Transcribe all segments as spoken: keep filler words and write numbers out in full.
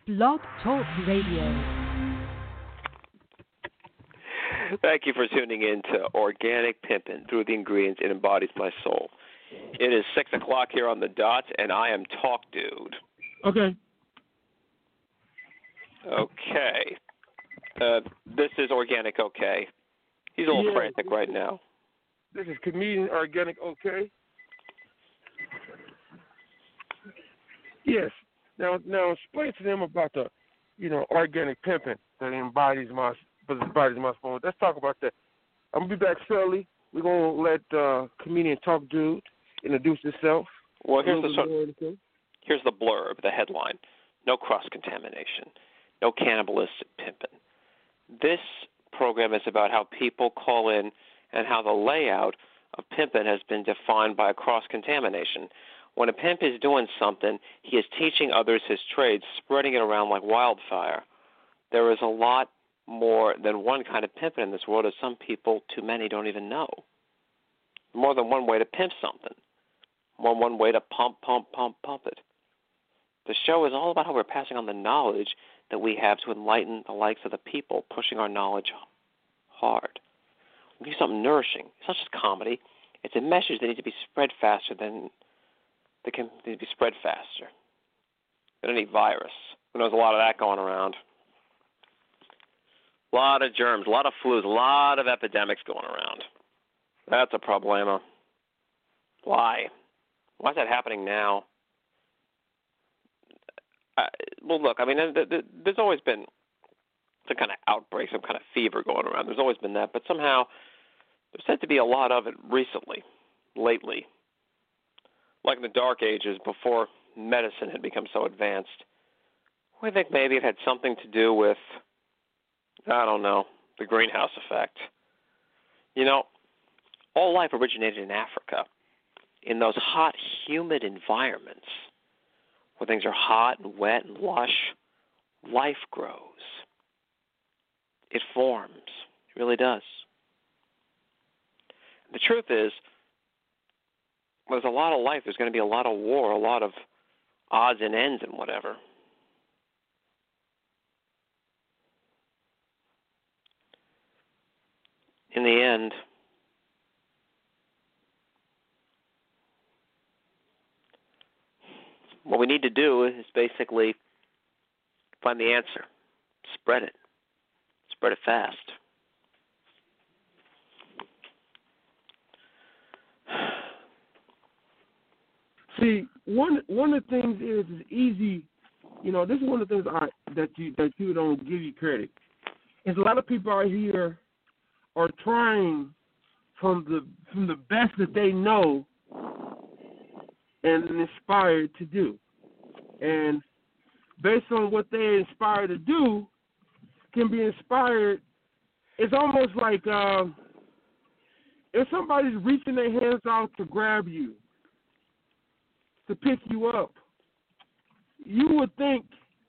Blog Talk Radio. Thank you for tuning in to Organic Pimpin' Through the Ingredients It Embodies My Soul. It is six o'clock here on the dot, and I am Talk Dude. Okay. Okay. Uh, this is Organic Okay. He's a little Yeah. frantic right now. This is Comedian Organic Okay. Yes. Now, now explain to them about the, you know, organic pimping that embodies my, embodies my soul. Let's talk about that. I'm gonna be back shortly. We're gonna let uh, Comedian Talk Dude introduce himself. Well, here's the so, here's the blurb, the headline: No cross contamination, no cannibalistic pimping. This program is about how people call in and how the layout of pimping has been defined by a cross contamination. When a pimp is doing something, he is teaching others his trade, spreading it around like wildfire. There is a lot more than one kind of pimping in this world, as some people, too many, don't even know. More than one way to pimp something. More than one way to pump, pump, pump, pump it. The show is all about how we're passing on the knowledge that we have to enlighten the likes of the people, pushing our knowledge hard. We do something nourishing. It's not just comedy. It's a message that needs to be spread faster than that can be spread faster than any virus. There's a lot of that going around. A lot of germs, a lot of flus, a lot of epidemics going around. That's a problema. Why? Why is that happening now? Uh, well, look, I mean, there's always been some kind of outbreak, some kind of fever going around. There's always been that, but somehow there's said to be a lot of it recently, lately. Like in the Dark Ages, before medicine had become so advanced. I think maybe it had something to do with, I don't know, the greenhouse effect. You know, all life originated in Africa, in those hot, humid environments where things are hot and wet and lush. Life grows. It forms. It really does. The truth is, there's a lot of life. There's going to be a lot of war, a lot of odds and ends and whatever. In the end, what we need to do is basically find the answer. Spread it. Spread it fast. See, one one of the things is is easy. You know, this is one of the things I, that you that you don't give you credit. Is a lot of people out here are trying from the from the best that they know and inspired to do, and based on what they're inspired to do, can be inspired. It's almost like uh, if somebody's reaching their hands out to grab you, to pick you up, you would think,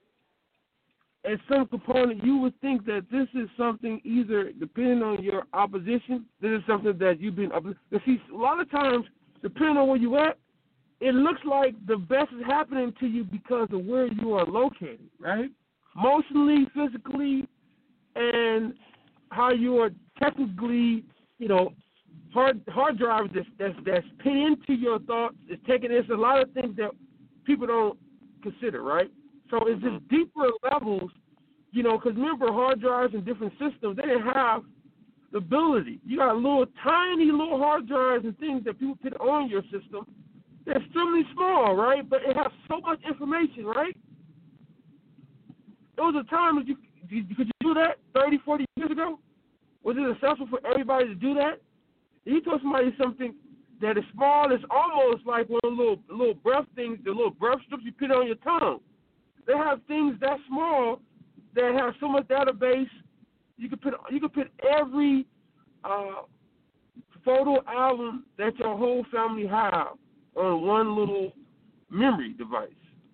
at some component, you would think that this is something either, depending on your opposition, this is something that you've been, you see, a lot of times, depending on where you at, it looks like the best is happening to you because of where you are located, right? Emotionally, physically, and how you are technically, you know, hard hard drives that's that's that's pinned into your thoughts. It's taking this a lot of things that people don't consider, right? So it's just deeper levels, you know. Because remember, hard drives and different systems, they didn't have the ability. You got little tiny little hard drives and things that people put on your system. They're extremely small, right? But it has so much information, right? There was a time that you could you do that thirty, forty years ago? Was it accessible for everybody to do that? You told somebody something that is small, it's almost like one of the little, little breath things, the little breath strips you put on your tongue. They have things that small that have so much database. You could put you could put every uh, photo album that your whole family have on one little memory device.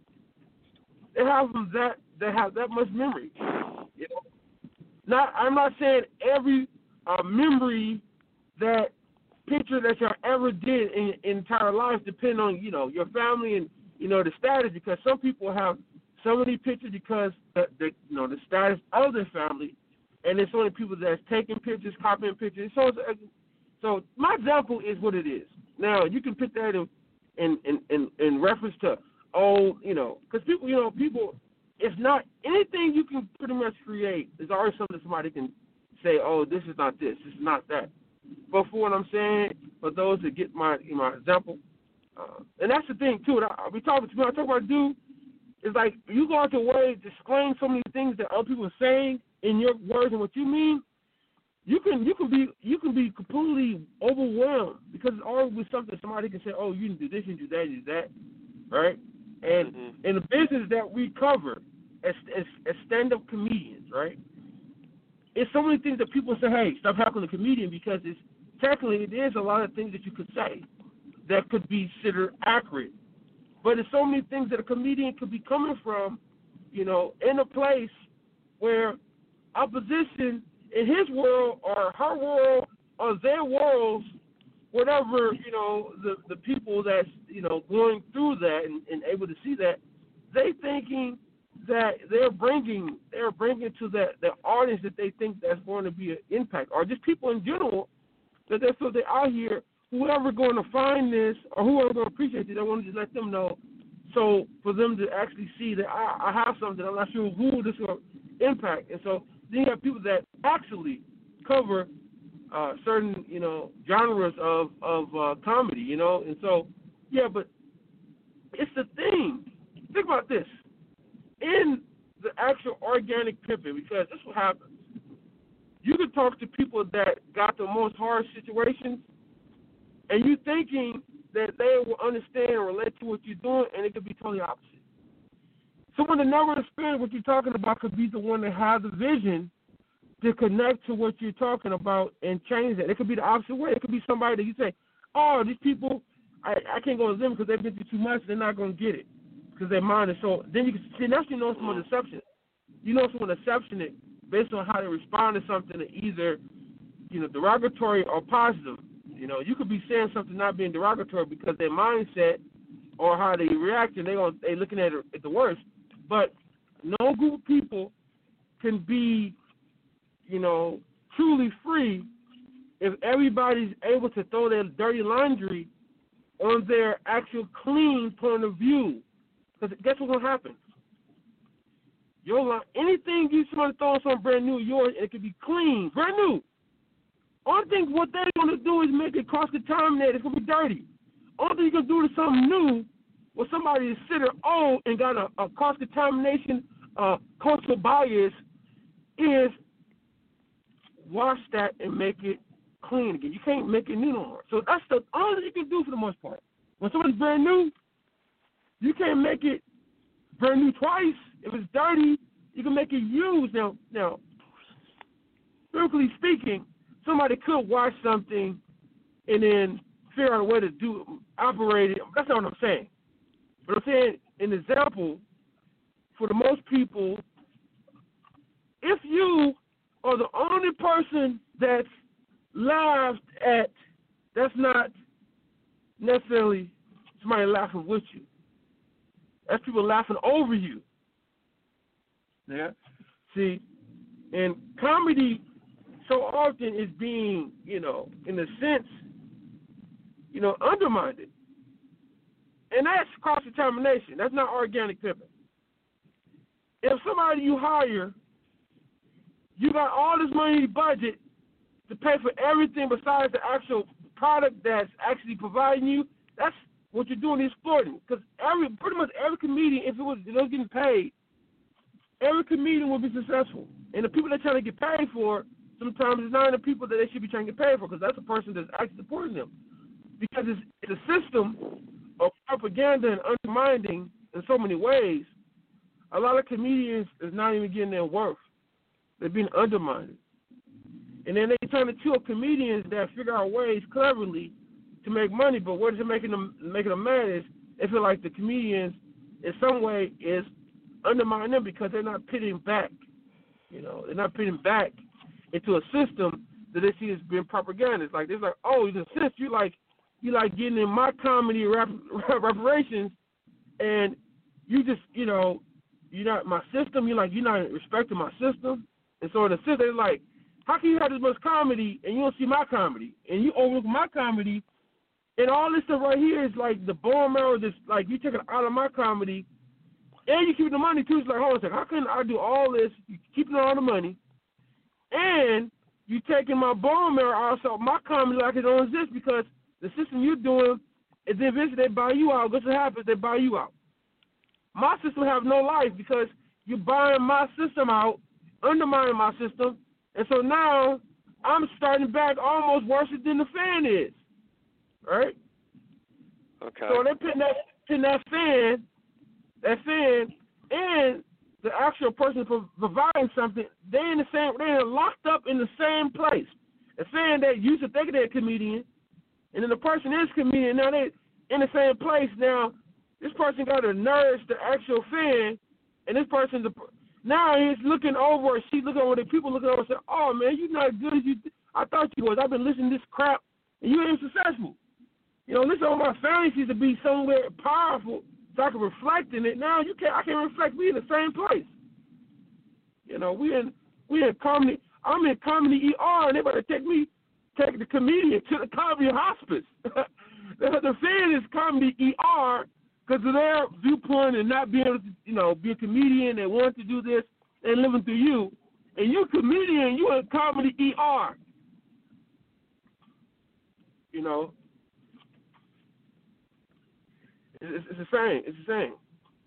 They have them that they have that much memory. You know? Not I'm not saying every uh, memory that picture that y'all ever did in, in entire life depend on, you know, your family and, you know, the status, because some people have some of these pictures because the, the you know the status of their family, and it's only people that's taking pictures, copying pictures. So, it's, so my example is what it is. Now you can put that in in in, in, in reference to oh you know because people you know people it's not anything you can pretty much create. There's always something somebody can say oh this is not this, this is not that. But for what I'm saying, for those that get my my example, uh, and that's the thing too. I, we talk when I talk about dude. It's like you go out your way to explain so many things that other people are saying in your words and what you mean. You can you can be you can be completely overwhelmed because it's always something somebody can say, oh, you can do this, you can do that, you can do that, right? And mm-hmm. in the business that we cover as, as as stand-up comedians, right? It's so many things that people say, hey, stop heckling a comedian because it's technically it is a lot of things that you could say that could be considered accurate. But there's so many things that a comedian could be coming from, you know, in a place where opposition in his world or her world or their worlds, whatever, you know, the, the people that's, you know, going through that and, and able to see that, they thinking that they're bringing they're bringing to that the audience that they think that's going to be an impact, or just people in general that they feel they're out here. Whoever going to find this or whoever going to appreciate it, I want to just let them know. So for them to actually see that I, I have something, I'm not sure who this will impact. And so then you have people that actually cover uh, certain, you know, genres of of uh, comedy, you know. And so, yeah, but it's the thing. Think about this. In the actual organic pimping, because this is what happens. You can talk to people that got the most hard situations, and you thinking that they will understand and relate to what you're doing, and it could be totally opposite. Someone that never experienced what you're talking about could be the one that has the vision to connect to what you're talking about and change that. It could be the opposite way. It could be somebody that you say, oh, these people, I, I can't go to them because they've been through too much. They're not going to get it because their mind is so. Then you can see, that's you know someone's deception. You know someone's deception it based on how they respond to something that either, you know, derogatory or positive. You know, you could be saying something not being derogatory because their mindset or how they react, and they going they looking at it at the worst. But no group of people can be, you know, truly free if everybody's able to throw their dirty laundry on their actual clean point of view. Because guess what's gonna happen? Your anything you somebody throw on something brand new, yours, it could be clean, brand new. Only thing what they're going to do is make it cross-contaminated. It's going to be dirty. Only thing you can do to something new where somebody is considered old and got a, a cross-contamination uh, cultural bias is wash that and make it clean again. You can't make it new no more. So that's the only thing you can do for the most part. When something's brand new, you can't make it brand new twice. If it's dirty, you can make it used. Now, now, biblically speaking, somebody could watch something and then figure out a way to do operate it. That's not what I'm saying. But I'm saying, an example, for the most people, if you are the only person that's laughed at, that's not necessarily somebody laughing with you. That's people laughing over you. Yeah. See, and comedy so often is being, you know, in a sense, you know, undermined. And that's cross-contamination. That's not organic pimping. If somebody you hire, you got all this money in your budget to pay for everything besides the actual product that's actually providing you, that's what you're doing is exploiting. Because every, pretty much every comedian, if it was, if it was getting paid, every comedian would be successful. And the people they're trying to get paid for, sometimes it's not the people that they should be trying to get paid for, because that's the person that's actually supporting them. Because it's, it's a system of propaganda and undermining in so many ways. A lot of comedians is not even getting their worth. They're being undermined. And then they turn to two comedians that figure out ways cleverly to make money, but what is it making them making them mad is they feel like the comedians in some way is undermining them because they're not pitting back. You know, they're not pitting back into a system that they see as being propaganda. It's like they're like, oh, in a sense, you like you like getting in my comedy rap, reparations, and you just you know you're not my system. You're like, you're not respecting my system. And so the system is like, how can you have this much comedy and you don't see my comedy? And you overlook my comedy, and all this stuff right here is like the bone marrow, this, like, you take it out of my comedy, and you keep the money too. It's like, hold on a second, how can I do all this, you keeping all the money, and you taking my bone marrow also, my comedy like it don't exist, because the system you're doing is then eventually they buy you out. Guess what happens? They buy you out. My system have no life because you're buying my system out, undermining my system, and so now I'm starting back almost worse than the fan is, right? Okay. So they're putting that, putting that fan, that fan, and the actual person providing something. They're in the same. They're locked up in the same place. The fan that used to think they're a comedian, and then the person is a comedian. Now they in the same place. Now this person got to nourish the actual fan, and this person's a, now he's looking over. She's looking over. The people looking over and say, "Oh man, you're not as good as you. Th- I thought you was. I've been listening to this crap, and you ain't successful. You know, listen, all my fantasies to be somewhere powerful, so I can reflect in it. Now you can't. I can't reflect. We in the same place. You know, we in we in comedy. I'm in comedy E R, and they better take me, take the comedian to the comedy hospice. the, the fan is comedy E R because of their viewpoint and not being able to, you know, be a comedian. They want to do this and living through you, and you comedian, you in comedy E R. You know. It's, it's the same. It's the same.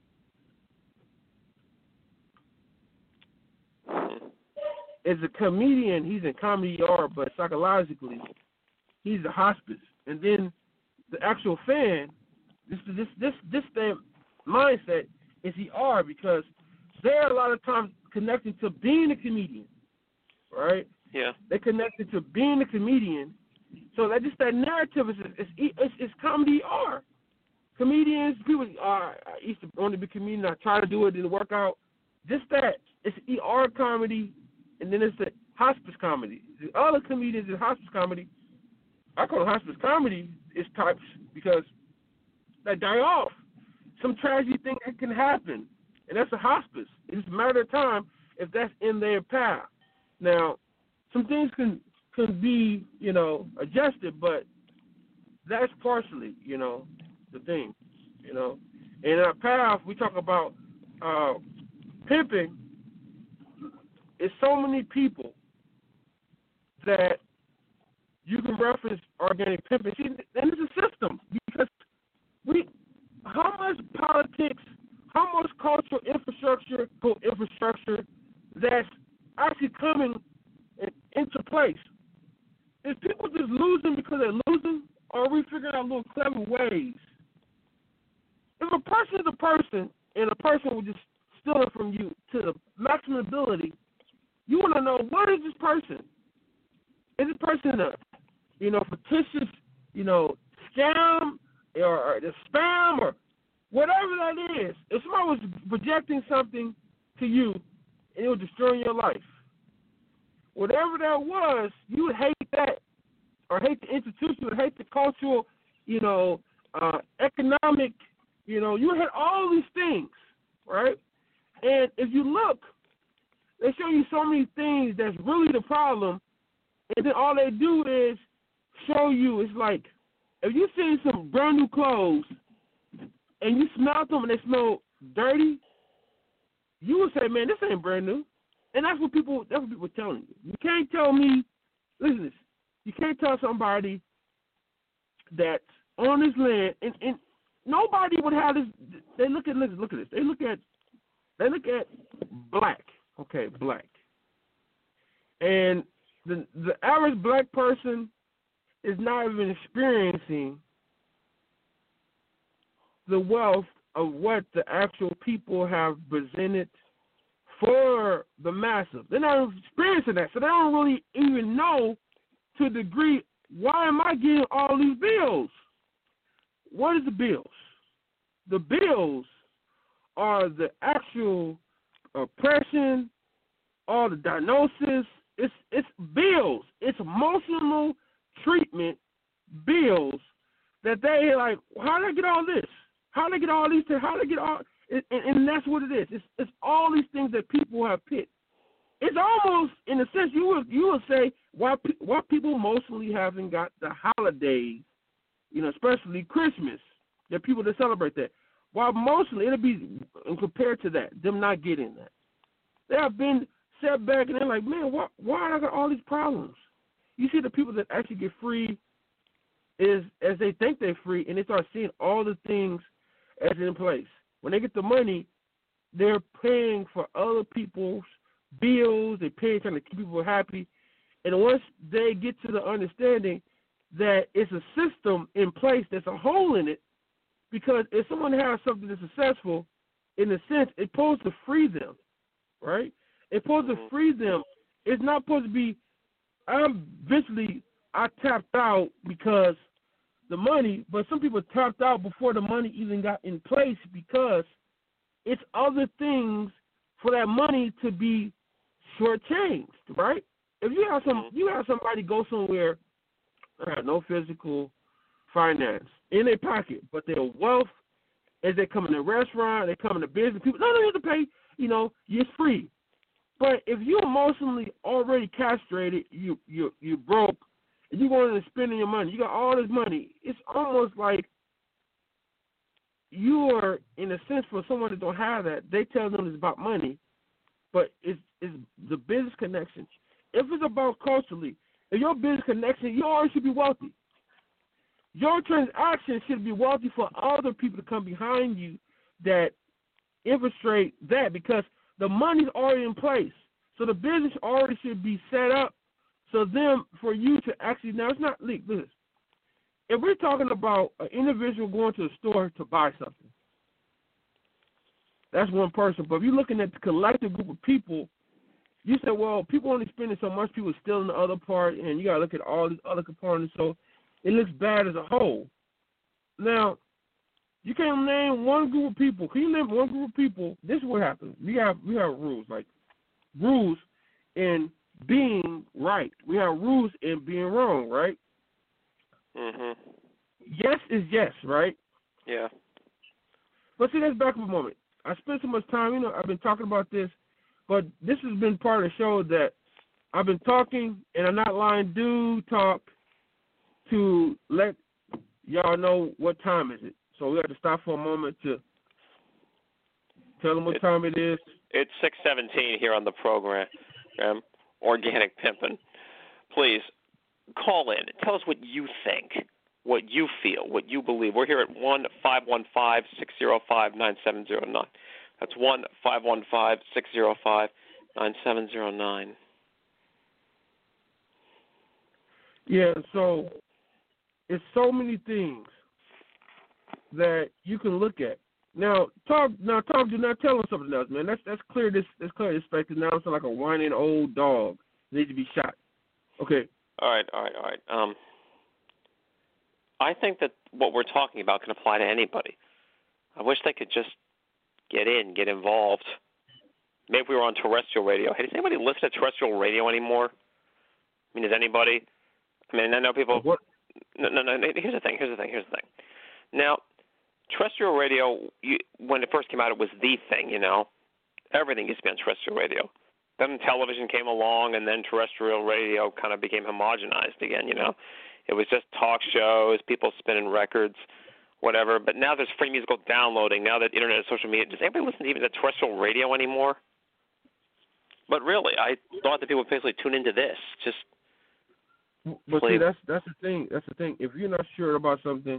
As a comedian, he's in comedy E R, but psychologically, he's a hospice. And then the actual fan, this this this this their mindset is E R because they're a lot of times connected to being a comedian, right? Yeah. They're connected to being a comedian, so that just that narrative is is it's, it's comedy E R. Comedians, people are. I used to want to be a comedian. I try to do it, didn't work out. Just that it's E R comedy, and then it's the hospice comedy. The other comedians is hospice comedy. I call it hospice comedy. It's types because they die off. Some tragedy thing that can happen, and that's a hospice. It's a matter of time if that's in their path. Now, some things can can be, you know, adjusted, but that's partially, you know, the thing, you know. In our path, we talk about uh, pimping. It's so many people that you can reference organic pimping. See, and it's a system because we, how much politics, how much cultural infrastructure, infrastructure that's actually coming into place. Is people just losing because they're losing, or are we figuring out little clever ways? If a person is a person, and a person will just steal it from you to the maximum ability, you want to know, what is this person? Is this person a, you know, fictitious, you know, scam or, or the spam or whatever that is? If somebody was projecting something to you and it was destroying your life, whatever that was, you would hate that or hate the institution, you would hate the cultural, you know, uh, economic, you know, you hate all these things, right? And if you look, they show you so many things that's really the problem, and then all they do is show you, it's like, if you see some brand new clothes and you smell them and they smell dirty, you would say, man, this ain't brand new. And that's what people, that's what people are telling you. You can't tell me, listen to this, you can't tell somebody that's on this land, and, and nobody would have this, they look at, listen, look at this, they look at, they look at black, okay, black. And the the average black person is not even experiencing the wealth of what the actual people have presented for the masses. They're not experiencing that, so they don't really even know to a degree, why am I getting all these bills? What is the bills? The bills are the actual oppression, all the diagnosis. It's it's bills. It's emotional treatment bills that they like. How did I get all this? How did I get all these? How did I get all? it, and, and that's what it is. It's, it's all these things that people have picked. It's almost, in a sense, you would you would say why why people mostly haven't got the holidays, you know, especially Christmas, there are people that celebrate that. While mostly it'll be compared to that, them not getting that. They have been set back and they're like, man, why why I got all these problems? You see the people that actually get free is as they think they're free, and they start seeing all the things as in place. When they get the money, they're paying for other people's bills, they're paying trying to keep people happy. And once they get to the understanding that it's a system in place that's a hole in it, because if someone has something that's successful, in a sense, it's supposed to free them, right? It's supposed to free them. It's not supposed to be, I'm eventually, I tapped out because the money, but some people tapped out before the money even got in place because it's other things for that money to be shortchanged, right? If you have some, you have somebody go somewhere, uh, no physical finance in their pocket, but their wealth, as they come in a restaurant, they come in a business, people, no, no, you have to pay, you know, you're free. But if you're emotionally already castrated, you you you broke, and you're going to spending your money, you got all this money, it's almost like you are, in a sense, for someone that don't have that, they tell them it's about money, but it's, it's the business connection. If it's about culturally, if your business connection, you already should be wealthy. Your transaction should be wealthy for other people to come behind you that illustrate that, because the money's already in place. So the business already should be set up so them for you to actually, now it's not leak. Listen, if we're talking about an individual going to a store to buy something, that's one person. But if you're looking at the collective group of people, you say, well, people only spending so much, people stealing the other part, and you got to look at all these other components. So it looks bad as a whole. Now, you can't name one group of people. Can you name one group of people? This is what happens. We have we have rules, like rules in being right. We have rules in being wrong, right? Mhm. Yes is yes, right? Yeah. But see, let's back up a moment. I spent so much time, you know, I've been talking about this, but this has been part of the show that I've been talking, and I'm not lying, do talk to let y'all know what time is it. So we have to stop for a moment to tell them what it, time it is. It's six seventeen here on the program, um, Organic Pimpin'. Please, call in. Tell us what you think, what you feel, what you believe. We're here at one five one five, six zero five, nine seven zero nine. That's one five one five, six zero five, nine seven zero nine. Yeah, so it's so many things that you can look at. Now, talk. Now, talk. Do not tell us something else, man. That's that's clear. This that's clear. Expected now. It's like a whining old dog needs to be shot. Okay. All right. All right. All right. Um, I think that what we're talking about can apply to anybody. I wish they could just get in, get involved. Maybe we were on terrestrial radio. Hey, does anybody listen to terrestrial radio anymore? I mean, does anybody? I mean, I know people. What? No, no, no. Here's the thing. Here's the thing. Here's the thing. Now, terrestrial radio, you, when it first came out, it was the thing, you know. Everything used to be on terrestrial radio. Then television came along, and then terrestrial radio kind of became homogenized again, you know. It was just talk shows, people spinning records, whatever. But now there's free musical downloading. Now that internet and social media, does anybody listen to even to terrestrial radio anymore? But really, I thought that people would basically tune into this. Just But play. see, that's that's the thing. That's the thing. If you're not sure about something,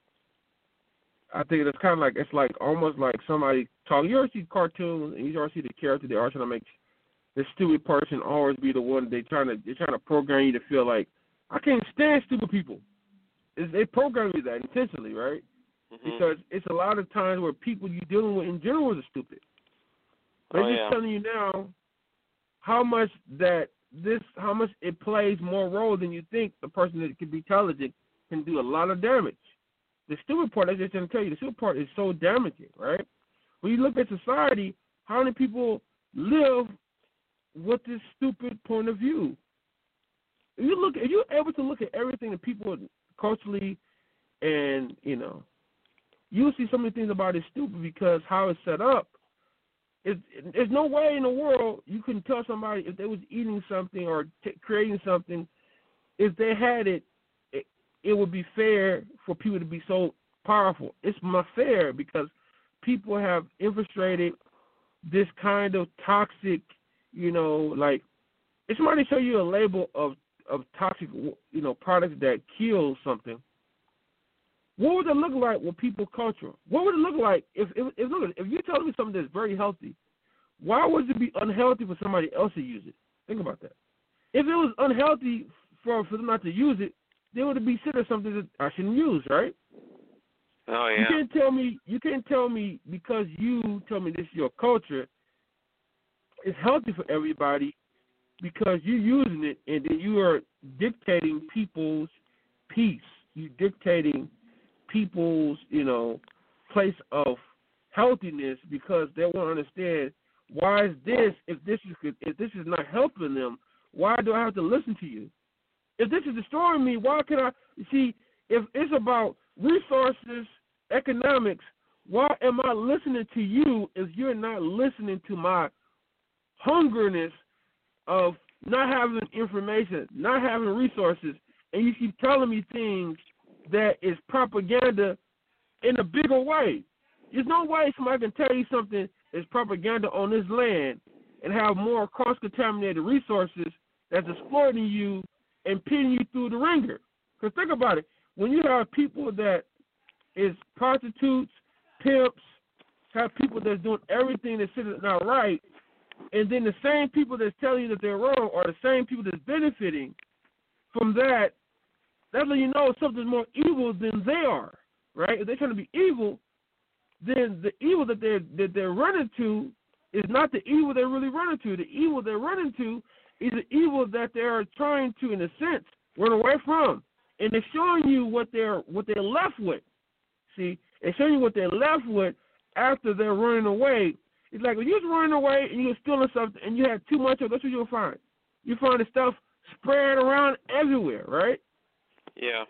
I think it's kind of like, it's like almost like somebody talking. You ever see cartoons and you ever see the character they are trying to make the stupid person always be the one they trying to they're trying to program you to feel like, I can't stand stupid people. It's, they program you that intentionally, right? Mm-hmm. Because it's a lot of times where people you're dealing with in general are stupid. They're Oh, just yeah. telling you now how much that this how much it plays more role than you think. The person that can be intelligent can do a lot of damage. The stupid part, I just didn't tell you, the stupid part is so damaging, right? When you look at society, how many people live with this stupid point of view? If you look, if you're able to look at everything that people culturally and, you know, you'll see so many things about it stupid because how it's set up. It, there's no way in the world you can tell somebody if they was eating something or t- creating something, if they had it, it, it would be fair for people to be so powerful. It's not fair because people have infiltrated this kind of toxic, you know, like if somebody show you a label of, of toxic, you know, products that kill something, what would it look like with people culture? What would it look like if, if, if look, if you tell me something that's very healthy, why would it be unhealthy for somebody else to use it? Think about that. If it was unhealthy for, for them not to use it, they would be considered something that I shouldn't use, right? Oh yeah. You can't tell me. You can't tell me because you tell me this is your culture. It's healthy for everybody because you're using it, and then you are dictating people's peace. You dictating people's, you know, place of healthiness because they won't understand why is this if this is if this is not helping them, why do I have to listen to you? If this is destroying me, why can I see if it's about resources, economics, why am I listening to you if you're not listening to my hungerness of not having information, not having resources, and you keep telling me things that is propaganda in a bigger way. There's no way somebody can tell you something is propaganda on this land and have more cross-contaminated resources that's exploiting you and pitting you through the ringer. Because think about it. When you have people that is prostitutes, pimps, have people that's doing everything that's not right, and then the same people that's telling you that they're wrong are the same people that's benefiting from that, that's when you know something's more evil than they are, right? If they're trying to be evil, then the evil that they're that they're running to is not the evil they're really running to. The evil they're running to is the evil that they're trying to, in a sense, run away from. And they're showing you what they're what they're left with. See, they're showing you what they're left with after they're running away. It's like when you're running away and you're stealing something and you had too much of it, that's what you'll find. You find the stuff spread around everywhere, right? Yeah.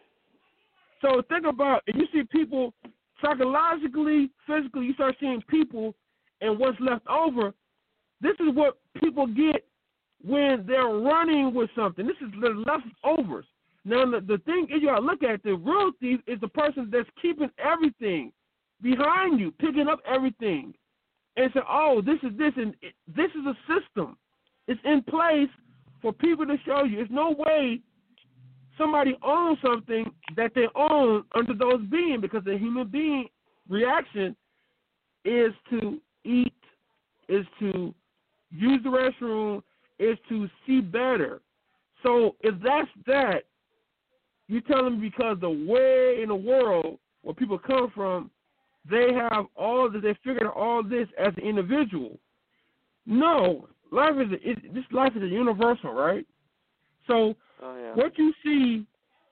So think about, if you see people psychologically, physically, you start seeing people and what's left over. This is what people get when they're running with something. This is the leftovers. Now, the, the thing is, you got to look at the real thief is the person that's keeping everything behind you, picking up everything, and say, oh, this is this, and it, this is a system. It's in place for people to show you. There's no way somebody owns something that they own under those beings, because the human being reaction is to eat, is to use the restroom, is to see better. So if that's that, you're telling me because the way in the world where people come from, they have all that, they figured out all this as an individual. No, life is a, it, this life is a universal, right? So oh, yeah. what you see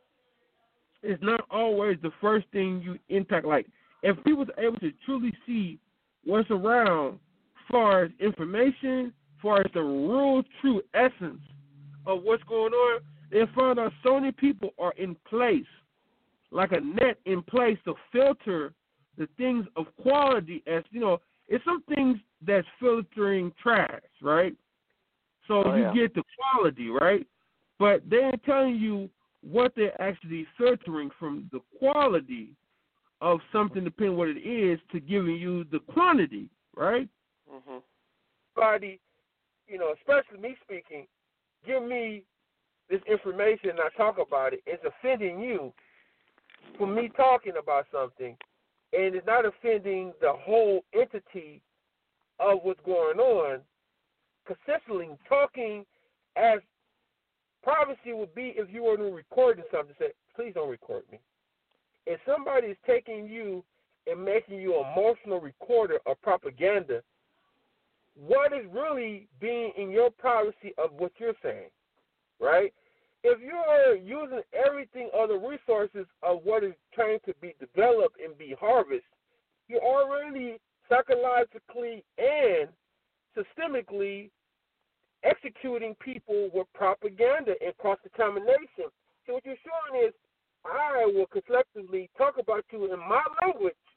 is not always the first thing you impact. Like if people are able to truly see what's around, as far as information, as far as the real true essence of what's going on, they find out so many people are in place, like a net in place to filter the things of quality. As you know, it's some things that's filtering trash, right? So oh, you yeah. get the quality, right? But they're telling you what they're actually filtering from the quality of something, depending on what it is, to giving you the quantity, right? Mm-hmm. Body, you know, especially me speaking, give me this information and I talk about it. It's offending you for me talking about something, and it's not offending the whole entity of what's going on. Consistently talking as privacy would be if you were to record something, say, please don't record me. If somebody is taking you and making you an emotional recorder of propaganda, what is really being in your privacy of what you're saying, right? If you're using everything, other resources of what is trying to be developed and be harvested, you're already psychologically and systemically executing people with propaganda and cross-contamination. So what you're showing is, I will collectively talk about you in my language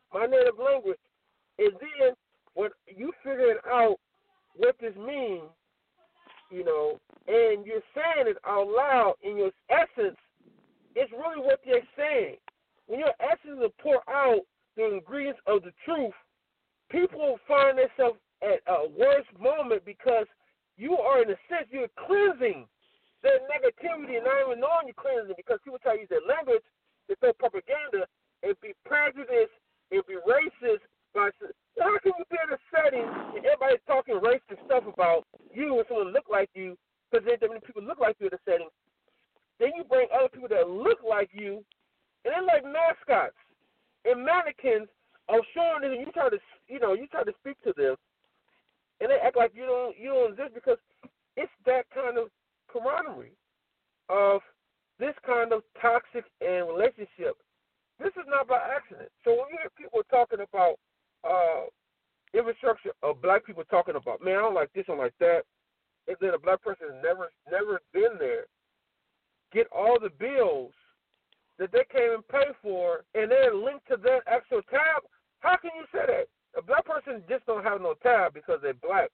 my native language. And then when you figuring out what this means, you know, and you're saying it out loud in your essence, it's really what they're saying. When your essence is pour out the ingredients of the truth, people find themselves at a worse moment because you are, in a sense, you're cleansing their negativity and not even knowing you're cleansing because people try to use their language to throw propaganda and be prejudiced and be racist. By, how can you be in a setting and everybody's talking racist stuff about you and someone look like you because there ain't that many people look like you in a setting? Then you bring other people that look like you, and they're like mascots and mannequins of showing them. And you try to, you know, you try to speak to them, and they act like you don't, you don't exist because it's that kind of camaraderie of this kind of toxic and relationship. This is not by accident. So when you hear people talking about uh, infrastructure of black people talking about, man, I don't like this, I don't like that, and then a black person has never, never been there, get all the bills that they came and pay for, and they're linked to that actual tab. How can you say that? A black person just don't have no tab because they're black.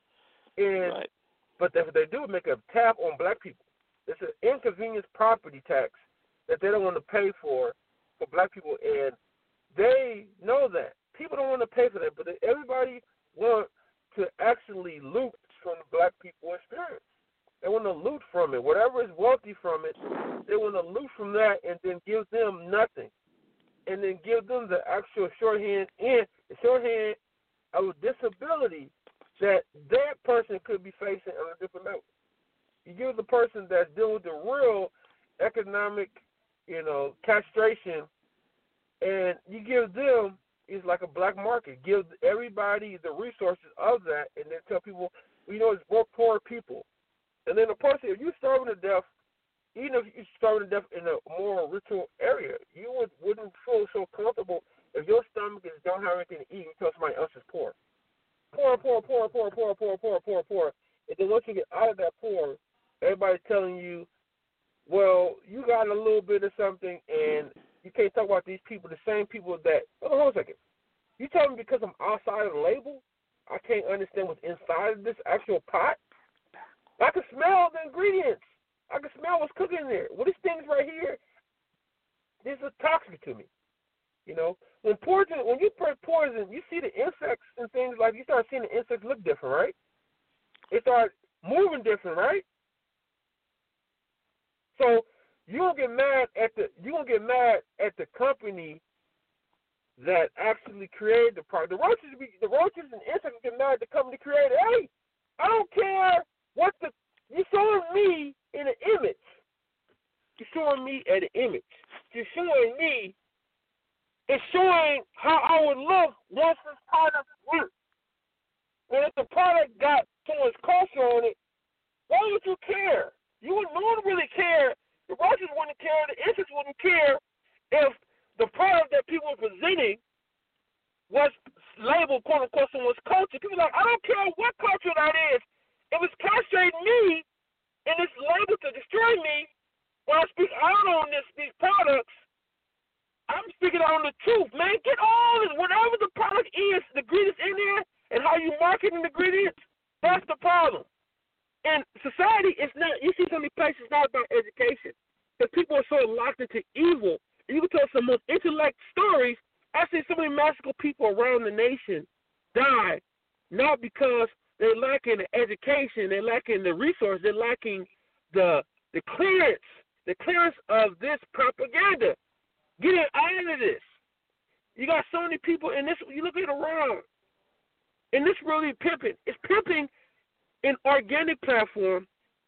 And right. But if they do make a tab on black people, it's an inconvenience property tax that they don't want to pay for for black people, and they know that. People don't want to pay for that, but everybody wants to actually loot from the black people experience. They want to loot from it. Whatever is wealthy from it, they want to loot from that and then give them nothing. And then give them the actual shorthand and the shorthand of a disability that that person could be facing on a different level. You give the person that's dealing with the real economic, you know, castration, and you give them, it's like a black market. Give everybody the resources of that, and then tell people, you know, it's more poor people. And then the person, if you're starving to death, even if you're starving to death in a more ritual area, you would, wouldn't feel so comfortable if your stomach is don't have anything to eat and tell somebody else is poor. Poor, poor, poor, poor, poor, poor, poor, poor, poor. And then once you get out of that poor, everybody's telling you, well, you got a little bit of something, and you can't talk about these people, the same people that, hold on a second. You tell me because I'm outside of the label, I can't understand what's inside of this actual pot? I can smell the ingredients. I can smell what's cooking in there. Well, these things right here, these are toxic to me. You know, when poison, when you put poison, you see the insects and things like, you start seeing the insects look different, right? They start moving different, right? So you don't get mad at the you don't get mad at the company that actually created the product. The roaches, the roaches and insects get mad at the company created. Hey, I don't care what the you're showing me in an image. You're showing me at an image. You're showing me. It's showing how I would look once this product works. And if the product got someone's culture on it, why would you care? You wouldn't, no one really care. The roaches wouldn't care. The insects wouldn't care if the product that people were presenting was labeled, quote unquote, someone's culture. People are like, I don't care what culture that is. If it's castrating me and it's labeled to destroy me, when I speak out on this, these products, I'm speaking on the truth, man. Get all this, whatever the product is, the ingredients in there, and how you market the ingredients, that's the problem. And society is not, you see so many places, it's not about education. Because people are so locked into evil. And you can tell some most intellect stories. I see so many magical people around the nation die, not because they're lacking the education, they're lacking the resource, they're lacking the the clearance, the clearance of this propaganda. Get it out of this. You got so many people in this, you look at it around, and this really pimping. It's pimping an organic platform.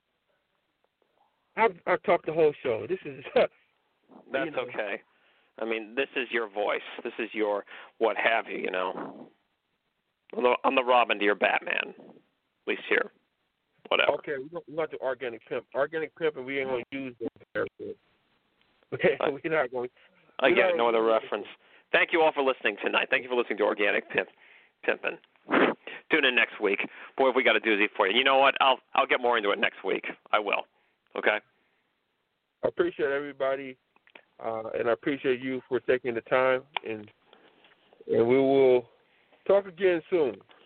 I've, I've talked the whole show. This is. That's you know. okay. I mean, this is your voice. This is your what have you, you know. I'm the, I'm the Robin to your Batman, at least here. Whatever. Okay, we got the organic pimp. Organic pimp, and we ain't going to use those. Okay, we're not going to. Again, no other reference. Thank you all for listening tonight. Thank you for listening to Organic Pimp, Pimpin'. Tune in next week. Boy, if we got a doozy for you. You know what? I'll I'll get more into it next week. I will. Okay? I appreciate everybody, uh, and I appreciate you for taking the time and And we will talk again soon.